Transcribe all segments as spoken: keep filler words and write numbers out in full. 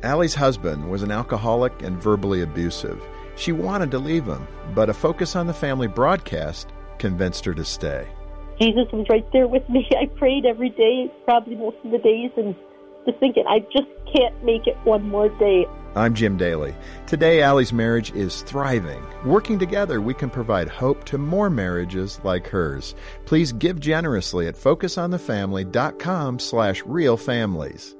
Allie's husband was an alcoholic and verbally abusive. She wanted to leave him, but a Focus on the Family broadcast convinced her to stay. Jesus was right there with me. I prayed every day, probably most of the days, and was thinking, I just can't make it one more day. I'm Jim Daly. Today, Allie's marriage is thriving. Working together, we can provide hope to more marriages like hers. Please give generously at focusonthefamily.com slash realfamilies.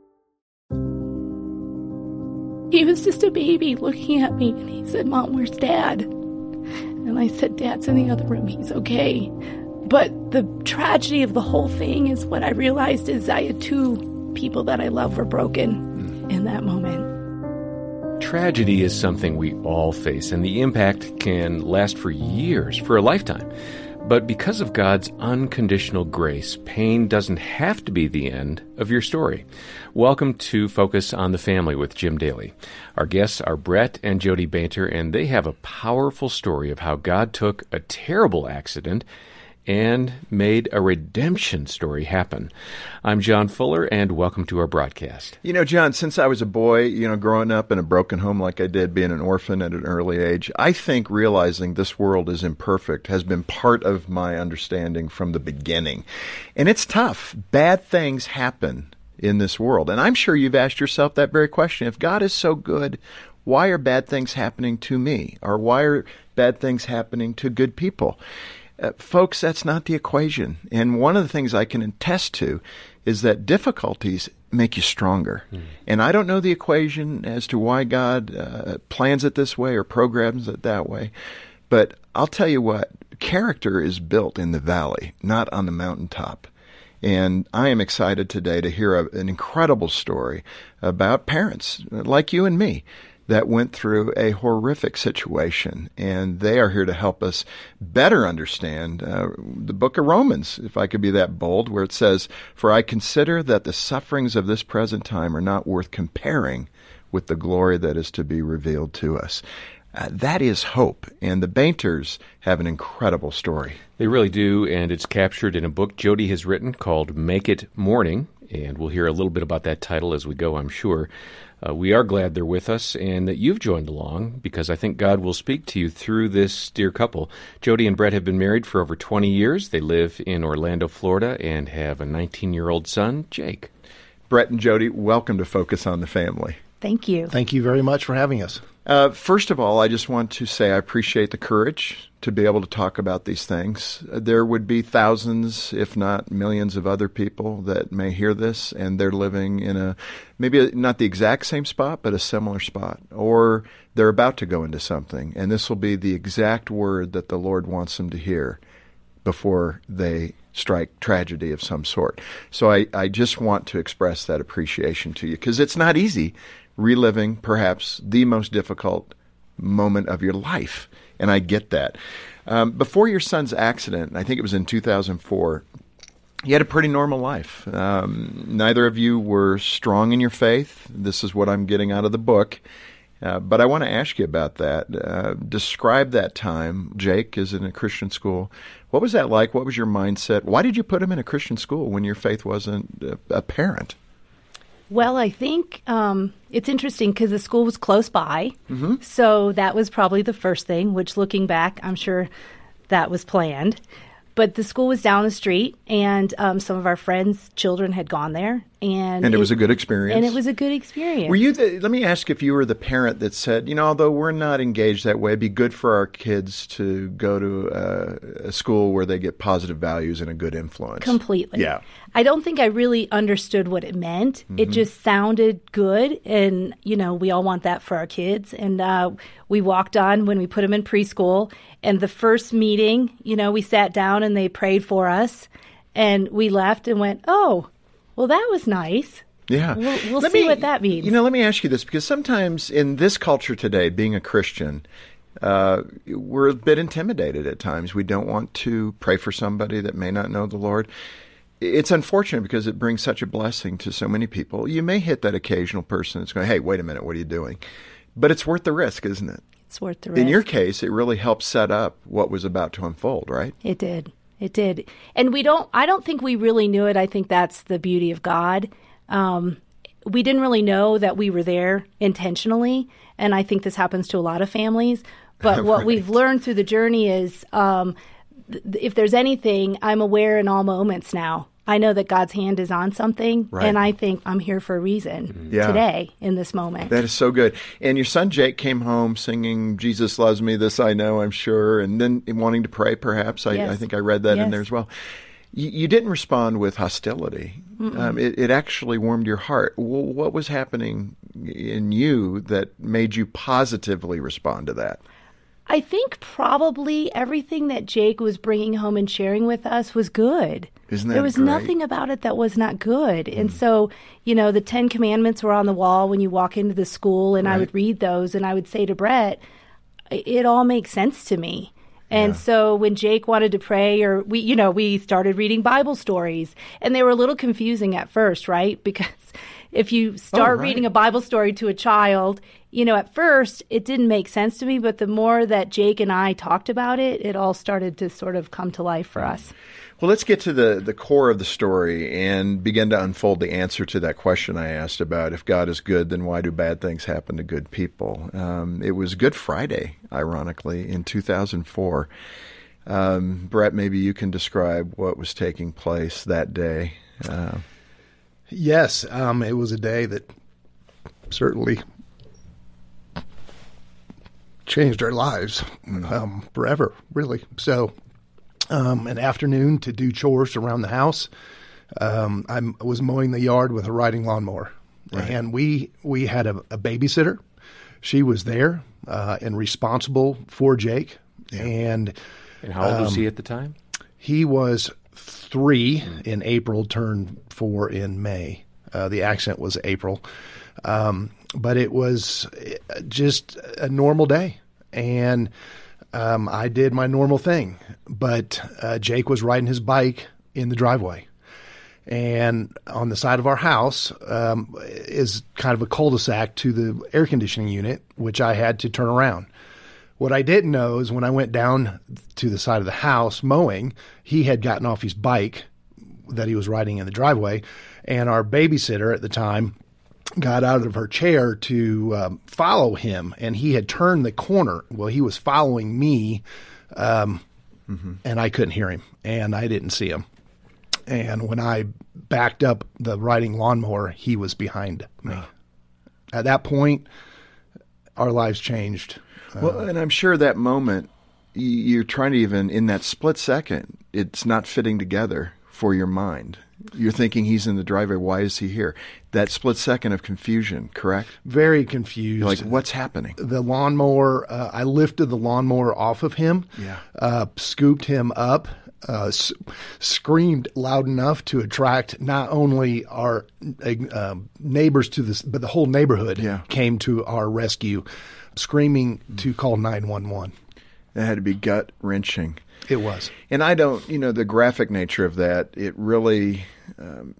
He was just a baby looking at me, and he said, Mom, where's Dad? And I said, Dad's in the other room. He's okay. But the tragedy of the whole thing is what I realized is I had two people that I love were broken in that moment. Tragedy is something we all face, and the impact can last for years, for a lifetime. But because of God's unconditional grace, pain doesn't have to be the end of your story. Welcome to Focus on the Family with Jim Daly. Our guests are Brett and Jody Bainter, and they have a powerful story of how God took a terrible accident and made a redemption story happen. I'm John Fuller, and welcome to our broadcast. You know, John, since I was a boy, you know, growing up in a broken home like I did, being an orphan at an early age, I think realizing this world is imperfect has been part of my understanding from the beginning. And it's tough. Bad things happen in this world. And I'm sure you've asked yourself that very question. If God is so good, why are bad things happening to me? Or why are bad things happening to good people? Uh, folks, that's not the equation. And one of the things I can attest to is that difficulties make you stronger. Mm. And I don't know the equation as to why God uh, plans it this way or programs it that way. But I'll tell you what, character is built in the valley, not on the mountaintop. And I am excited today to hear a, an incredible story about parents like you and me that went through a horrific situation, and they are here to help us better understand uh, the book of Romans, if I could be that bold, where it says, "For I consider that the sufferings of this present time are not worth comparing with the glory that is to be revealed to us." Uh, that is hope, and the Bainters have an incredible story. They really do, and it's captured in a book Jody has written called Make It Morning, and we'll hear a little bit about that title as we go, I'm sure. Uh, we are glad they're with us and that you've joined along, because I think God will speak to you through this dear couple. Jody and Brett have been married for over twenty years. They live in Orlando, Florida, and have a nineteen-year-old son, Jake. Brett and Jody, welcome to Focus on the Family. Thank you. Thank you very much for having us. Uh, first of all, I just want to say I appreciate the courage to be able to talk about these things. There would be thousands, if not millions, of other people that may hear this, and they're living in a, maybe a, not the exact same spot, but a similar spot, or they're about to go into something, and this will be the exact word that the Lord wants them to hear before they strike tragedy of some sort. So I, I just want to express that appreciation to you, because it's not easy reliving perhaps the most difficult moment of your life, and I get that. Um, before your son's accident, I think it was in two thousand four, you had a pretty normal life. Um, neither of you were strong in your faith. This is what I'm getting out of the book. Uh, but I want to ask you about that. Uh, describe that time. Jake is in a Christian school. What was that like? What was your mindset? Why did you put him in a Christian school when your faith wasn't apparent? Well, I think um, it's interesting because the school was close by. Mm-hmm. So that was probably the first thing, which looking back, I'm sure that was planned. But the school was down the street, and um, some of our friends' children had gone there. And, and it, it was a good experience. And it was a good experience. Were you the, let me ask if you were the parent that said, you know, although we're not engaged that way, it'd be good for our kids to go to uh, a school where they get positive values and a good influence. Completely. Yeah. I don't think I really understood what it meant. Mm-hmm. It just sounded good, and, you know, we all want that for our kids. And uh, we walked on when we put them in preschool, and the first meeting, you know, we sat down and they prayed for us, and we left and went, oh, well, that was nice. Yeah. We'll, we'll let see me, what that means. You know, let me ask you this, because sometimes in this culture today, being a Christian, uh, we're a bit intimidated at times. We don't want to pray for somebody that may not know the Lord. It's unfortunate because it brings such a blessing to so many people. You may hit that occasional person that's going, hey, wait a minute, what are you doing? But it's worth the risk, isn't it? It's worth the risk. In your case, it really helped set up what was about to unfold, right? It did. It did. And we don't, I don't think we really knew it. I think that's the beauty of God. Um, we didn't really know that we were there intentionally. And I think this happens to a lot of families. But what Right. we've learned through the journey is um, th- if there's anything, I'm aware in all moments now. I know that God's hand is on something, Right. and I think I'm here for a reason Yeah. today in this moment. That is so good. And your son Jake came home singing "Jesus Loves Me," this I know, I'm sure, and then wanting to pray, perhaps. I, Yes. I think I read that in Yes. there as well. You, you didn't respond with hostility. Um, it, it actually warmed your heart. Well, what was happening in you that made you positively respond to that? I think probably everything that Jake was bringing home and sharing with us was good. Isn't that There was great? nothing about it that was not good. And so, you know, the Ten Commandments were on the wall when you walk into the school, and I Right. would read those, and I would say to Brett, it all makes sense to me. And Yeah. so when Jake wanted to pray, or we, you know, we started reading Bible stories, and they were a little confusing at first, right? Because if you start right. reading a Bible story to a child, you know, at first it didn't make sense to me, but the more that Jake and I talked about it, it all started to sort of come to life for us. Well, let's get to the, the core of the story and begin to unfold the answer to that question I asked about if God is good, then why do bad things happen to good people? Um, it was Good Friday, ironically, in two thousand four. Um, Brett, maybe you can describe what was taking place that day. Uh, Yes, um, it was a day that certainly changed our lives um, forever, really. So, um, an afternoon to do chores around the house. Um, I was mowing the yard with a riding lawnmower, Right. and we we had a, a babysitter. She was there uh, and responsible for Jake, and And how old was he at the time? he was three in April, turned four in May. Uh, the accent was April. Um, but it was just a normal day. And um, I did my normal thing. But uh, Jake was riding his bike in the driveway. And on the side of our house um, is kind of a cul-de-sac to the air conditioning unit, which I had to turn around. What I didn't know is when I went down to the side of the house mowing, he had gotten off his bike that he was riding in the driveway, and our babysitter at the time got out of her chair to um, follow him, and he had turned the corner. Well, he was following me, um, mm-hmm. and I couldn't hear him, and I didn't see him. And when I backed up the riding lawnmower, he was behind me. Oh. At that point, our lives changed. Well, and I'm sure that moment, you're trying to even, in that split second, it's not fitting together for your mind. You're thinking he's in the driveway. Why is he here? That split second of confusion, correct? Very confused. You're like, what's happening? The lawnmower, uh, I lifted the lawnmower off of him, Yeah. uh, scooped him up, uh, s- screamed loud enough to attract not only our uh, neighbors to this, but the whole neighborhood Yeah. came to our rescue, screaming to call nine one one. That had to be gut-wrenching. It was. And I don't, you know, the graphic nature of that, it really um,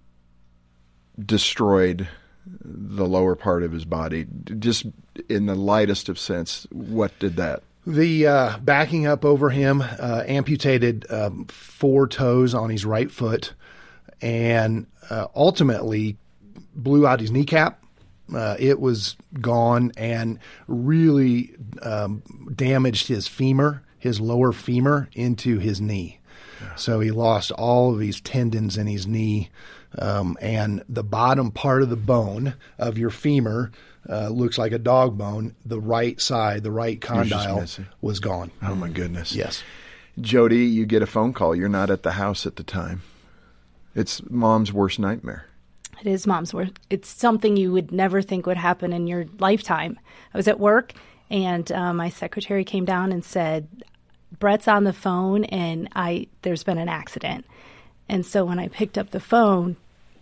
destroyed the lower part of his body. Just in the lightest of sense, what did that? The uh, backing up over him, uh, amputated um, four toes on his right foot, and uh, ultimately blew out his kneecap. Uh, it was gone and really um, damaged his femur, his lower femur, into his knee. Yeah. So he lost all of his tendons in his knee, um, and the bottom part of the bone of your femur uh, looks like a dog bone. The right side, the right condyle, was gone. Oh, my goodness. Yes. Jody, you get a phone call. You're not at the house at the time. It's mom's worst nightmare. It is mom's worst. It's something you would never think would happen in your lifetime. I was at work, and uh, my secretary came down and said, Brett's on the phone, and I there's been an accident. And so when I picked up the phone,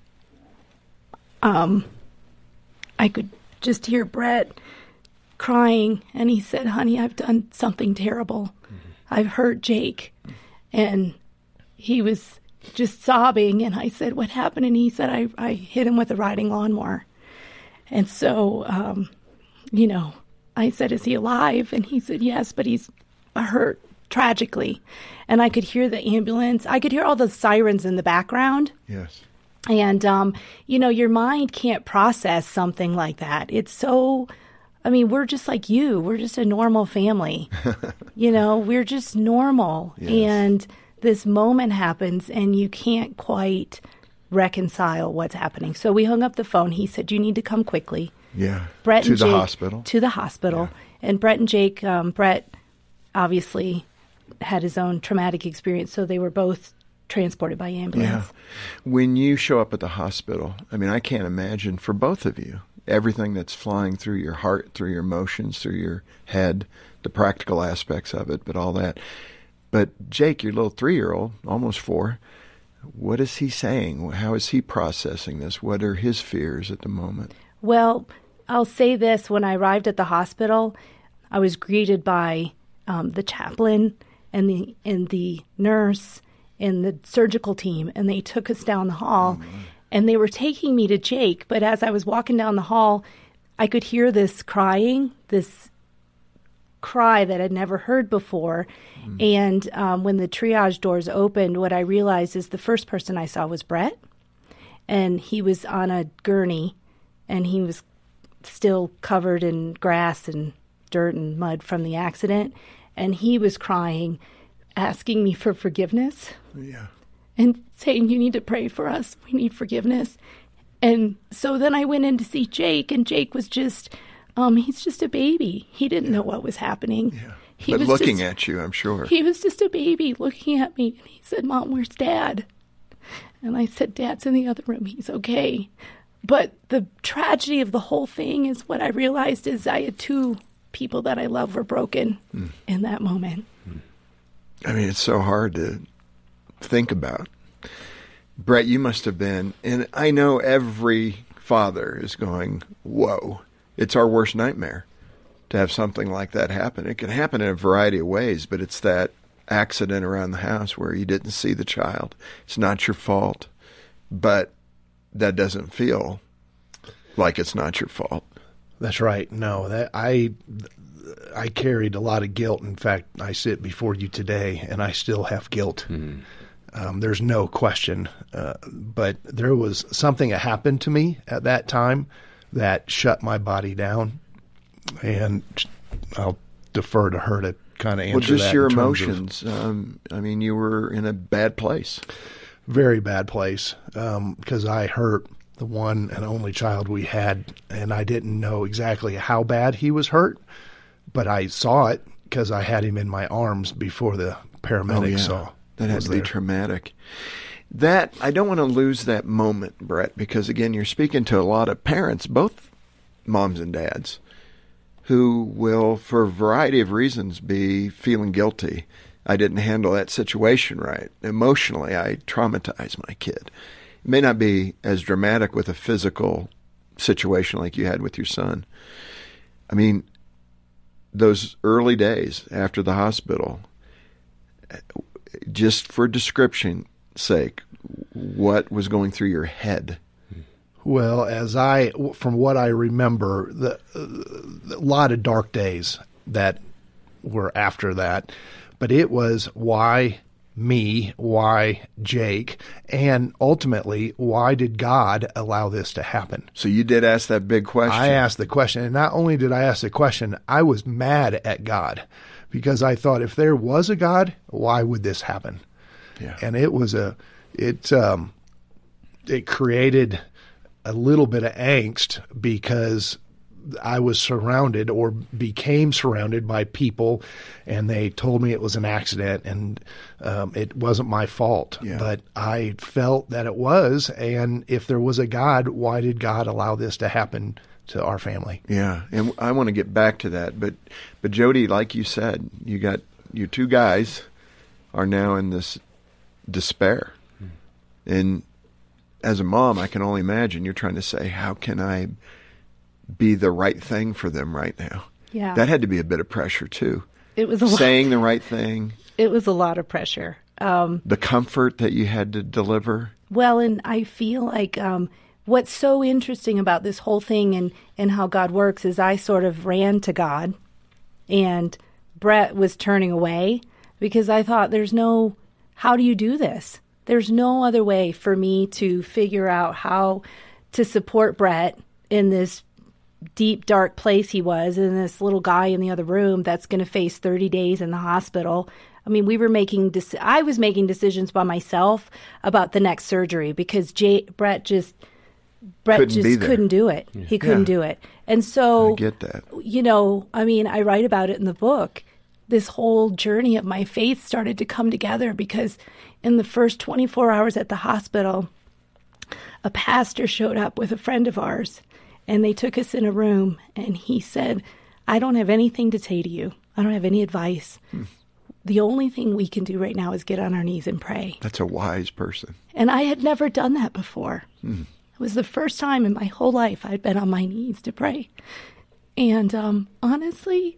um, I could just hear Brett crying, and he said, honey, I've done something terrible. Mm-hmm. I've hurt Jake. And he was just sobbing, and I said, what happened? And he said, I, I hit him with a riding lawnmower. And so, um, you know, I said, is he alive? And he said, yes, but he's hurt tragically. And I could hear the ambulance. I could hear all the sirens in the background. Yes. And, um, you know, your mind can't process something like that. It's so, I mean, we're just like you. We're just a normal family. You know, we're just normal. Yes. And this moment happens and you can't quite reconcile what's happening. So we hung up the phone. He said, you need to come quickly. Yeah. Brett to and the Jake, hospital. To the hospital. Yeah. And Brett and Jake, um, Brett obviously had his own traumatic experience, so they were both transported by ambulance. Yeah. When you show up at the hospital, I mean, I can't imagine for both of you, everything that's flying through your heart, through your emotions, through your head, the practical aspects of it, but all that. But Jake, your little three-year-old, almost four, what is he saying? How is he processing this? What are his fears at the moment? Well, I'll say this. When I arrived at the hospital, I was greeted by um, the chaplain and the and the nurse and the surgical team, and they took us down the hall, oh, and they were taking me to Jake. But as I was walking down the hall, I could hear this crying, this cry that I'd never heard before. Mm. And um, when the triage doors opened, what I realized is the first person I saw was Brett, and he was on a gurney, and he was still covered in grass and dirt and mud from the accident, and he was crying, asking me for forgiveness. Yeah. And saying, you need to pray for us. We need forgiveness. And so then I went in to see Jake, and Jake was just, um, he's just a baby. He didn't yeah. know what was happening. Yeah. He but was looking just, at you, I'm sure. He was just a baby looking at me. And he said, Mom, where's Dad? And I said, Dad's in the other room. He's okay. But the tragedy of the whole thing is what I realized is I had two people that I love were broken mm. in that moment. I mean, it's so hard to think about. Brett, you must have been, and I know every father is going, whoa, it's our worst nightmare to have something like that happen. It can happen in a variety of ways, but it's that accident around the house where you didn't see the child. It's not your fault, but that doesn't feel like it's not your fault. That's right. No, that I I carried a lot of guilt. In fact, I sit before you today, and I still have guilt. Mm. Um, there's no question. Uh, but there was something that happened to me at that time that shut my body down, and I'll defer to her to kind of answer that. Well, just your in emotions. Of, um, I mean, you were in a bad place. Very bad place, um, because I hurt the one and only child we had, and I didn't know exactly how bad he was hurt, but I saw it because I had him in my arms before the paramedics oh, yeah. saw. That had to there. be traumatic. That, I don't want to lose that moment, Brett, because again, you're speaking to a lot of parents, both moms and dads, who will, for a variety of reasons, be feeling guilty. I didn't handle that situation right. Emotionally, I traumatized my kid. It may not be as dramatic with a physical situation like you had with your son. I mean, those early days after the hospital, just for description sake, what was going through your head? Well, as I, from what I remember, the, uh, a lot of dark days that were after that. But it was why me, why Jake, and ultimately, why did God allow this to happen? So you did ask that big question. I asked the question, and not only did I ask the question, I was mad at God because I thought if there was a God, why would this happen? Yeah. And it was a, it, um, it created a little bit of angst because I was surrounded or became surrounded by people, and they told me it was an accident and um, it wasn't my fault. Yeah. But I felt that it was, and if there was a God, why did God allow this to happen to our family? Yeah, and I want to get back to that. But, but Jody, like you said, you got your two guys are now in this despair. Hmm. And as a mom, I can only imagine you're trying to say, how can I be the right thing for them right now? Yeah. That had to be a bit of pressure too. It was a lot. Saying the right thing. It was a lot of pressure. Um, the comfort that you had to deliver. Well, and I feel like um, what's so interesting about this whole thing and, and how God works is I sort of ran to God, and Brett was turning away because I thought there's no, how do you do this? There's no other way for me to figure out how to support Brett in this deep, dark place he was, and this little guy in the other room that's going to face thirty days in the hospital. I mean, we were making, dec- I was making decisions by myself about the next surgery because Jay, Brett just, Brett Couldn't be just there. couldn't do it. He couldn't Yeah. do it. And so, I get that. you know, I mean, I write about it in the book. This whole journey of my faith started to come together because in the first twenty-four hours at the hospital, a pastor showed up with a friend of ours, and they took us in a room, and he said, I don't have anything to say to you. I don't have any advice. Hmm. The only thing we can do right now is get on our knees and pray. That's a wise person. And I had never done that before. Hmm. It was the first time in my whole life I'd been on my knees to pray. And um, honestly,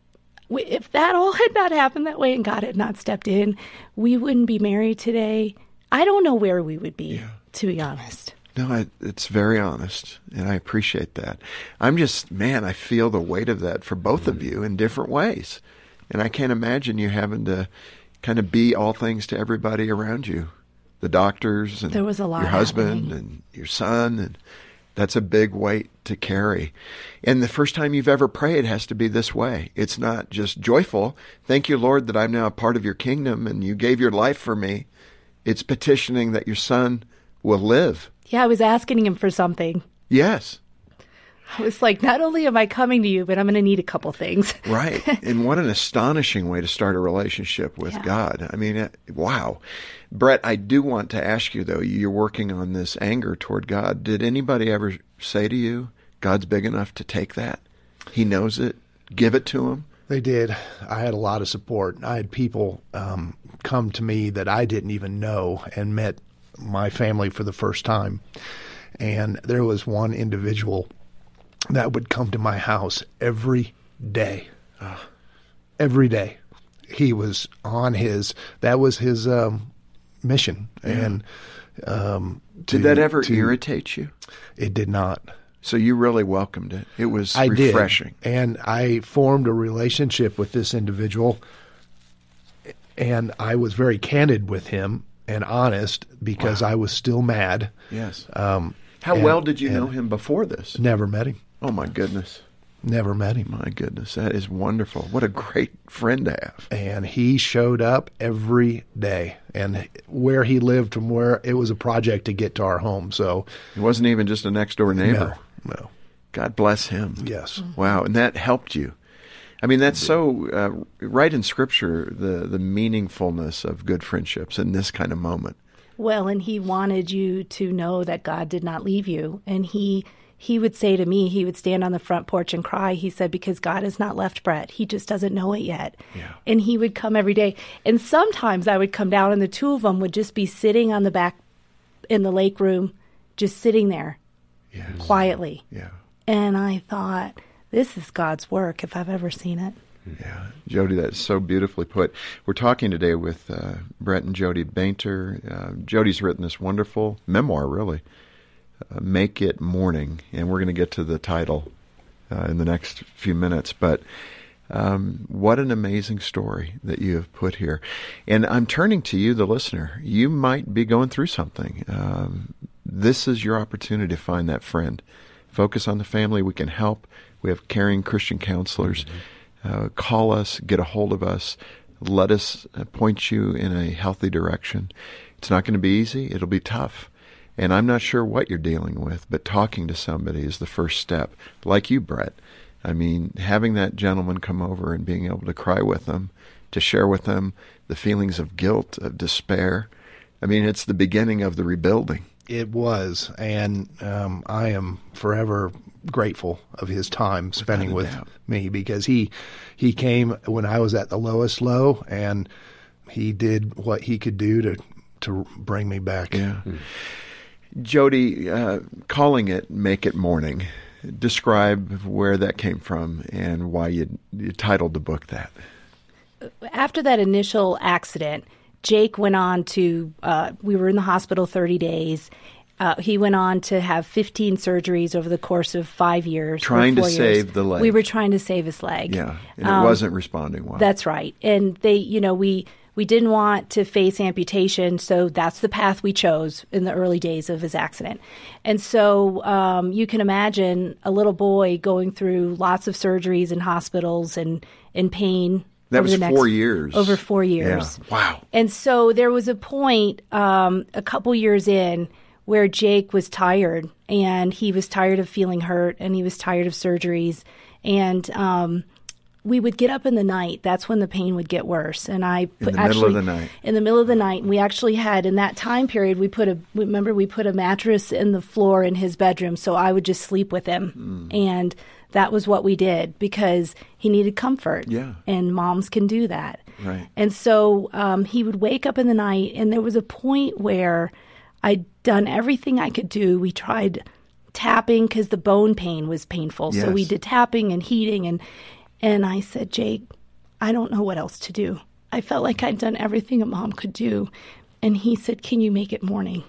if that all had not happened that way and God had not stepped in, we wouldn't be married today. I don't know where we would be, yeah. to be honest. No, I, it's very honest, and I appreciate that. I'm just, man, I feel the weight of that for both of you in different ways. And I can't imagine you having to kind of be all things to everybody around you, the doctors and there was a lot your husband happening. And your son, and that's a big weight to carry. And the first time you've ever prayed has to be this way. It's not just joyful. Thank you, Lord, that I'm now a part of your kingdom and you gave your life for me. It's petitioning that your son will live. Yeah, I was asking him for something. Yes. I was like, not only am I coming to you, but I'm going to need a couple things. Right. And what an astonishing way to start a relationship with yeah. God. I mean, wow. Brett, I do want to ask you, though, you're working on this anger toward God. Did anybody ever say to you, God's big enough to take that? He knows it. Give it to him. They did. I had a lot of support. I had people um, come to me that I didn't even know and met my family for the first time. And there was one individual that would come to my house every day. Uh, every day. He was on his, that was his um, mission. Yeah. And um, Did to, that ever to, irritate you? It did not. So you really welcomed it. It was I refreshing. Did. And I formed a relationship with this individual, and I was very candid with him and honest because wow. I was still mad. Yes. Um, How and, well did you know him before this? Never met him. Oh, my goodness. Never met him. My goodness. That is wonderful. What a great friend to have. And he showed up every day. And where he lived from where it was a project to get to our home. So it wasn't even just a next door neighbor. No, no. God bless him. Yes. Wow. And that helped you. I mean, that's so uh, right in Scripture, the, the meaningfulness of good friendships in this kind of moment. Well, and he wanted you to know that God did not leave you. And he he would say to me, he would stand on the front porch and cry. He said, because God has not left Brett. He just doesn't know it yet. Yeah. And he would come every day. And sometimes I would come down and the two of them would just be sitting on the back in the lake room, just sitting there yes. quietly. Yeah. And I thought, this is God's work if I've ever seen it. Yeah, Jody, that's so beautifully put. We're talking today with uh, Brett and Jody Bainter. Uh, Jody's written this wonderful memoir, really, uh, Make It Morning, and we're going to get to the title uh, in the next few minutes. But um, what an amazing story that you have put here. And I'm turning to you, the listener. You might be going through something. Um, this is your opportunity to find that friend. Focus on the family. We can help. We have caring Christian counselors. Mm-hmm. Uh, call us, get a hold of us, let us uh, point you in a healthy direction. It's not going to be easy. It'll be tough. And I'm not sure what you're dealing with, but talking to somebody is the first step. Like you, Brett. I mean, having that gentleman come over and being able to cry with them, to share with them the feelings of guilt, of despair. I mean, it's the beginning of the rebuilding. It was, and um, I am forever grateful of his time spending with doubt. me because he he came when I was at the lowest low, and he did what he could do to to bring me back. Yeah. Mm. Jody, uh, calling it Make It Morning, describe where that came from and why you, you titled the book that. After that initial accident, Jake went on to, uh, we were in the hospital thirty days. Uh, he went on to have fifteen surgeries over the course of five years. Trying to years. save the leg. We were trying to save his leg. Yeah, and it um, wasn't responding well. That's right. And they, you know, we We didn't want to face amputation, so that's the path we chose in the early days of his accident. And so um, you can imagine a little boy going through lots of surgeries in hospitals and in pain. That was the next, four years. Over four years. Yeah. Wow. And so there was a point um, a couple years in where Jake was tired, and he was tired of feeling hurt, and he was tired of surgeries. And um, we would get up in the night. That's when the pain would get worse. And I put, in the actually, middle of the night. In the middle of the night. And we actually had, in that time period, we put a, remember, we put a mattress in the floor in his bedroom, so I would just sleep with him. Mm. And that was what we did because he needed comfort. Yeah. And moms can do that. Right. And so um, he would wake up in the night, and there was a point where I'd done everything I could do. We tried tapping because the bone pain was painful. Yes. So we did tapping and heating. And, and I said, Jake, I don't know what else to do. I felt like I'd done everything a mom could do. And he said, can you make it morning?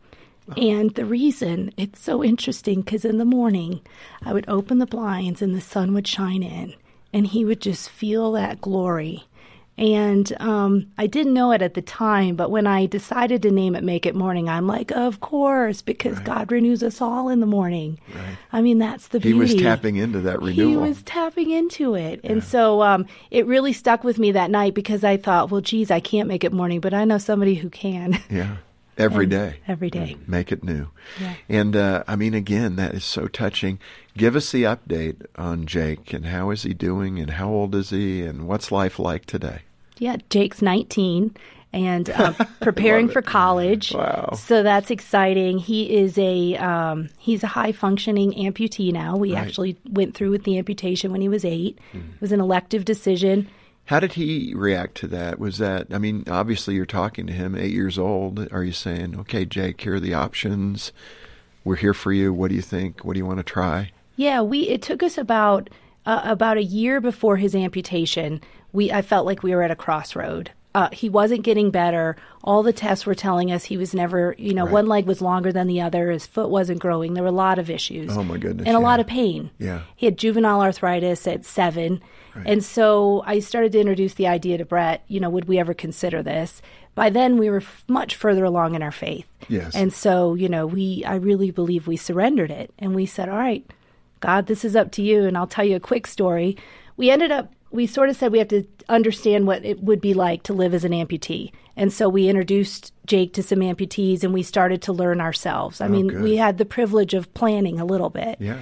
And the reason, it's so interesting, because in the morning, I would open the blinds and the sun would shine in, and he would just feel that glory. And um, I didn't know it at the time, but when I decided to name it Make It Morning, I'm like, of course, because right. God renews us all in the morning. Right. I mean, that's the beauty. He was tapping into that renewal. He was tapping into it. Yeah. And so um, it really stuck with me that night because I thought, well, geez, I can't make it morning, but I know somebody who can. Yeah. Every and day. Every day. Make it new. Yeah. And, uh, I mean, again, that is so touching. Give us the update on Jake, and how is he doing, and how old is he, and what's life like today? Yeah, Jake's nineteen and uh, preparing for college. Wow. So that's exciting. He is a um, he's a high-functioning amputee now. We right. actually went through with the amputation when he was eight. Mm. It was an elective decision. How did he react to that? Was that, I mean, obviously you're talking to him, eight years old. Are you saying, okay, Jake, here are the options. We're here for you. What do you think? What do you want to try? Yeah, we. It took us about uh, about a year before his amputation. We I felt like we were at a crossroad. Uh, he wasn't getting better. All the tests were telling us he was never, you know, right. one leg was longer than the other. His foot wasn't growing. There were a lot of issues. Oh, my goodness. And a yeah. lot of pain. Yeah. He had juvenile arthritis at seven. Right. And so I started to introduce the idea to Brett, you know, would we ever consider this? By then we were f- much further along in our faith. Yes. And so, you know, we, I really believe we surrendered it. And we said, all right, God, this is up to you. And I'll tell you a quick story. We ended up, we sort of said we have to understand what it would be like to live as an amputee. And so we introduced Jake to some amputees, and we started to learn ourselves. I oh, mean, good. we had the privilege of planning a little bit. Yeah.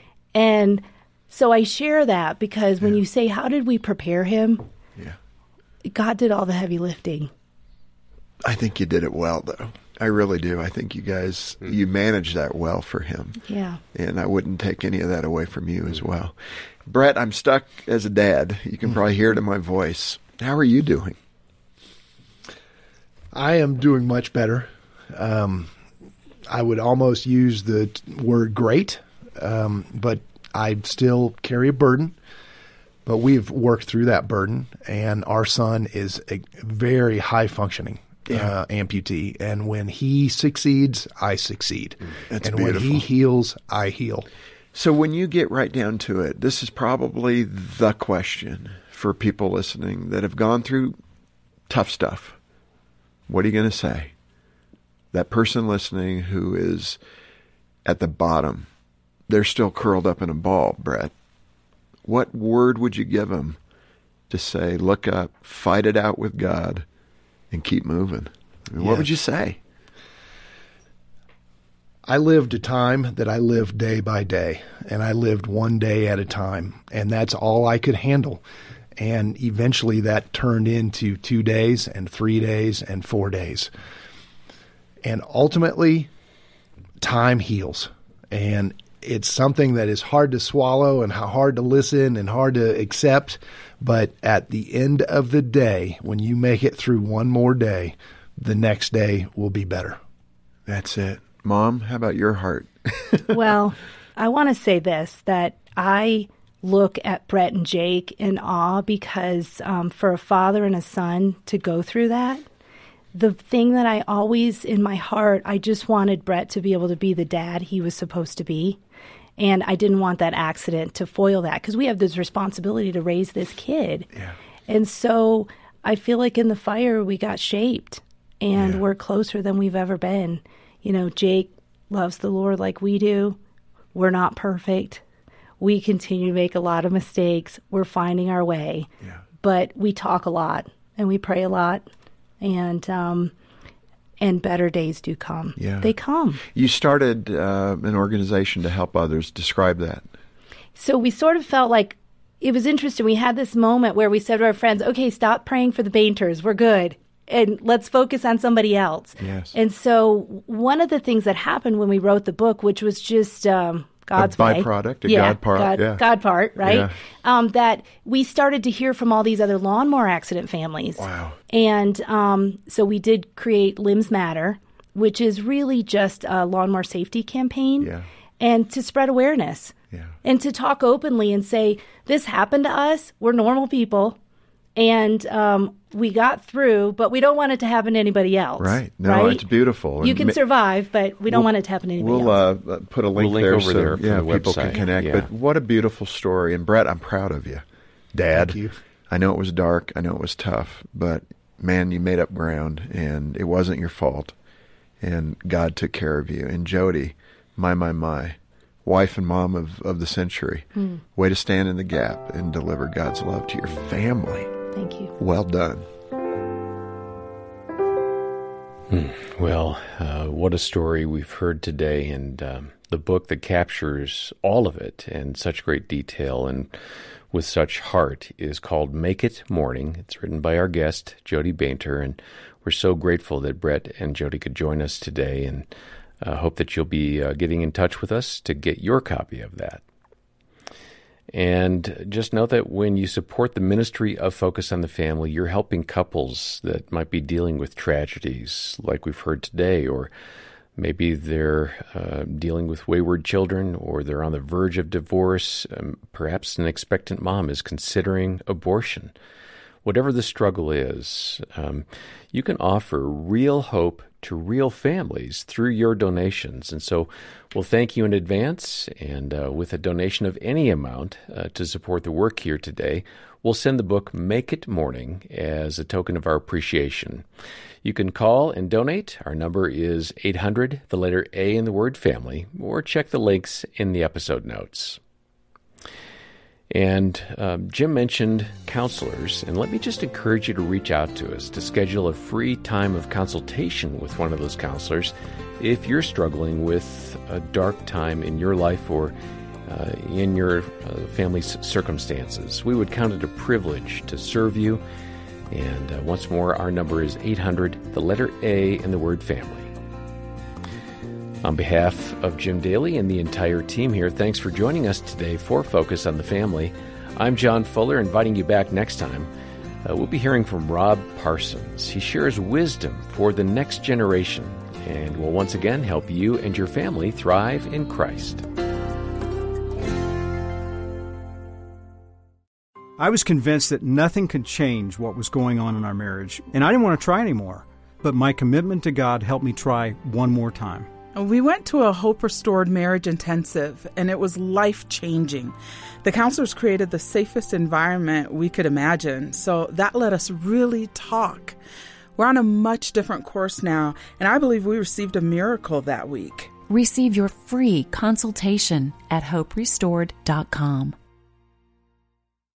And so I share that because when yeah. you say, how did we prepare him? Yeah. God did all the heavy lifting. I think you did it well, though. I really do. I think you guys, mm. you managed that well for him. Yeah. And I wouldn't take any of that away from you as well. Brett, I'm stuck as a dad. You can probably hear it in my voice. How are you doing? I am doing much better. Um, I would almost use the t- word great, um, but I still carry a burden. But we've worked through that burden, and our son is a very high-functioning yeah. uh, amputee. And when he succeeds, I succeed. That's and beautiful. when he heals, I heal. So when you get right down to it, this is probably the question for people listening that have gone through tough stuff. What are you going to say? That person listening who is at the bottom, they're still curled up in a ball, Brett. What word would you give them to say, look up, fight it out with God, and keep moving? I mean, yes. What would you say? I lived a time that I lived day by day, and I lived one day at a time, and that's all I could handle. And eventually that turned into two days and three days and four days. And ultimately, time heals. And it's something that is hard to swallow and hard to listen and hard to accept. But at the end of the day, when you make it through one more day, the next day will be better. That's it. Mom, how about your heart? Well, I want to say this, that I look at Brett and Jake in awe because um, for a father and a son to go through that, the thing that I always, in my heart, I just wanted Brett to be able to be the dad he was supposed to be. And I didn't want that accident to foil that because we have this responsibility to raise this kid. Yeah. And so I feel like in the fire we got shaped, and Yeah. we're closer than we've ever been. You know, Jake loves the Lord like we do. We're not perfect. We continue to make a lot of mistakes. We're finding our way. Yeah. But we talk a lot and we pray a lot, and um, and better days do come. Yeah. They come. You started uh, an organization to help others. Describe that. So we sort of felt like it was interesting. We had this moment where we said to our friends, okay, stop praying for the painters. We're good. And let's focus on somebody else. Yes. And so one of the things that happened when we wrote the book, which was just um, God's A way. byproduct, a yeah, God part, God, yeah. God part, right? Yeah. Um, that we started to hear from all these other lawnmower accident families. Wow. And um, so we did create Limbs Matter, which is really just a lawnmower safety campaign. Yeah. And to spread awareness. Yeah. And to talk openly and say, this happened to us. We're normal people. And um, we got through, but we don't want it to happen to anybody else. Right. No, right? it's beautiful. You And can ma- survive, but we don't We'll- want it to happen to anybody We'll else. uh, put a link, We'll link there over so there for yeah, the people website. can connect. Yeah. But what a beautiful story. And Brett, I'm proud of you. Dad, Thank you. I know it was dark. I know it was tough. But, man, you made up ground, and it wasn't your fault. And God took care of you. And Jody, my, my, my, wife and mom of, of the century, Hmm. way to stand in the gap and deliver God's love to your family. Thank you. Well done. Well, uh, what a story we've heard today, and um, the book that captures all of it in such great detail and with such heart is called Make It Morning. It's written by our guest, Jody Bainter, and we're so grateful that Brett and Jody could join us today, and uh, hope that you'll be uh, getting in touch with us to get your copy of that. And just know that when you support the ministry of Focus on the Family, you're helping couples that might be dealing with tragedies like we've heard today, or maybe they're uh, dealing with wayward children, or they're on the verge of divorce. Um, perhaps an expectant mom is considering abortion. Whatever the struggle is, um, you can offer real hope to real families through your donations. And so we'll thank you in advance, and uh, with a donation of any amount uh, to support the work here today, we'll send the book Make It Morning as a token of our appreciation. You can call and donate. Our number is eight hundred, the letter A in the word family, or check the links in the episode notes. And um, Jim mentioned counselors, and let me just encourage you to reach out to us to schedule a free time of consultation with one of those counselors if you're struggling with a dark time in your life or uh, in your uh, family's circumstances. We would count it a privilege to serve you. And uh, once more, our number is eight hundred, the letter A in the word family. On behalf of Jim Daly and the entire team here, thanks for joining us today for Focus on the Family. I'm John Fuller, inviting you back next time. Uh, we'll be hearing from Rob Parsons. He shares wisdom for the next generation and will once again help you and your family thrive in Christ. I was convinced that nothing could change what was going on in our marriage, and I didn't want to try anymore. But my commitment to God helped me try one more time. We went to a Hope Restored Marriage Intensive, and it was life-changing. The counselors created the safest environment we could imagine, so that let us really talk. We're on a much different course now, and I believe we received a miracle that week. Receive your free consultation at hope restored dot com.